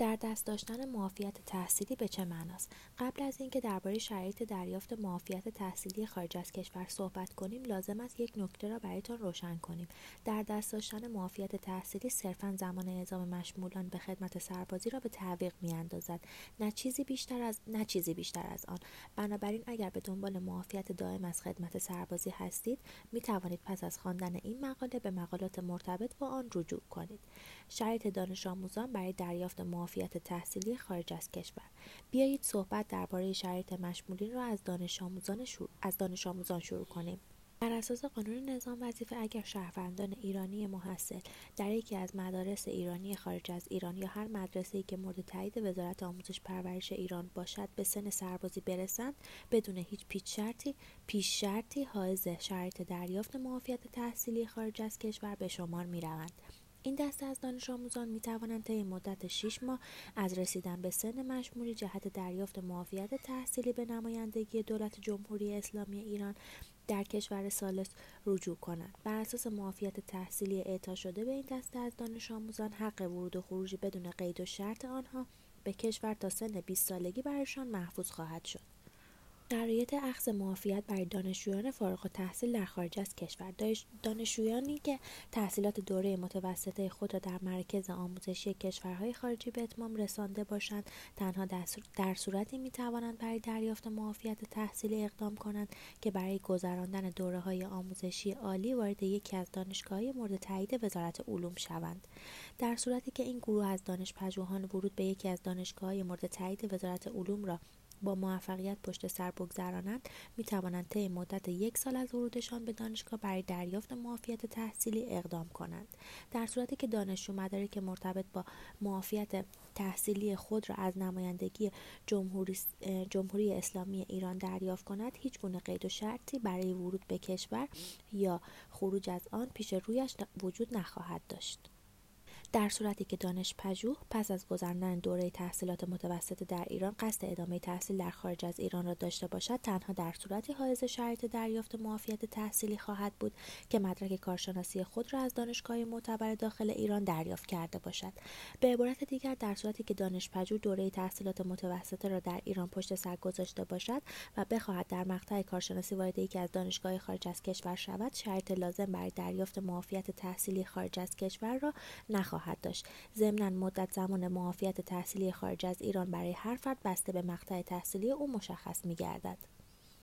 در دست داشتن معافیت تحصیلی به چه معناست؟ قبل از اینکه درباره شرایط دریافت معافیت تحصیلی خارج از کشور صحبت کنیم، لازم است یک نکته را برایتان روشن کنیم. در دست داشتن معافیت تحصیلی صرفاً زمان اعزام مشمولان به خدمت سربازی را به تعویق می‌اندازد، نه چیزی بیشتر از آن. بنابراین اگر به دنبال معافیت دائم از خدمت سربازی هستید، می‌توانید پس از خواندن این مقاله به مقالات مرتبط با آن رجوع کنید. شرایط دانش آموزان برای دریافت معافیت تحصیلی خارج از کشور. بیایید صحبت درباره شرایط مشمولین را از دانش آموزان شروع کنیم. بر اساس قانون نظام وظیفه، اگر شهروندان ایرانی محصل در یکی از مدارس ایرانی خارج از ایران یا هر مدرسه‌ای که مورد تایید وزارت آموزش پرورش ایران باشد به سن سربازی برسند، بدون هیچ پیش شرطی حائز شرایط دریافت معافیت تحصیلی خارج از کشور به شمار می‌روند. این دسته از دانش آموزان می توانند طی مدت 6 ماه از رسیدن به سن مشمولی جهت دریافت معافیت تحصیلی به نمایندگی دولت جمهوری اسلامی ایران در کشور ثالث رجوع کنند. بر اساس معافیت تحصیلی اعطا شده به این دسته از دانش آموزان، حق ورود و خروج بدون قید و شرط آنها به کشور تا سن 20 سالگی برایشان محفوظ خواهد شد. شرایط اخذ معافیت برای دانشجویان فارغ التحصیل در خارج از کشور. دانشجویانی که تحصیلات دوره متوسطه خود را در مراکز آموزشی کشورهای خارجی به اتمام رسانده باشند، تنها در صورتی می‌توانند برای دریافت معافیت تحصیلی اقدام کنند که برای گذراندن دوره‌های آموزشی عالی وارد یکی از دانشگاه‌های مورد تایید وزارت علوم شوند. در صورتی که این گروه از دانش‌پژوهان ورود به یکی از دانشگاه‌های مورد تایید وزارت علوم را با موفقیت پشت سر بگذرانند، می توانند طی مدت 1 سال از ورودشان به دانشگاه برای دریافت معافیت تحصیلی اقدام کنند. در صورتی که دانشجو مدارک مرتبط با معافیت تحصیلی خود را از نمایندگی جمهوری اسلامی ایران دریافت کند، هیچ گونه قید و شرطی برای ورود به کشور یا خروج از آن پیش رویش وجود نخواهد داشت. در صورتی که دانش‌پژوه پس از گذراندن دوره تحصیلات متوسطه در ایران قصد ادامه تحصیل در خارج از ایران را داشته باشد، تنها در صورتی حائز شرایط دریافت معافیت تحصیلی خواهد بود که مدرک کارشناسی خود را از دانشگاه معتبر داخل ایران دریافت کرده باشد. به عبارت دیگر، در صورتی که دانش‌پژوه دوره تحصیلات متوسطه را در ایران پشت سر گذاشته باشد و بخواهد در مقطع کارشناسی وارد یکی از دانشگاه خارج از کشور شود، شرایط لازم برای دریافت معافیت تحصیلی خارج از کشور را نخواهد داشت. ضمناً مدت زمان معافیت تحصیلی خارج از ایران برای هر فرد بسته به مقطع تحصیلی او مشخص می‌گردد.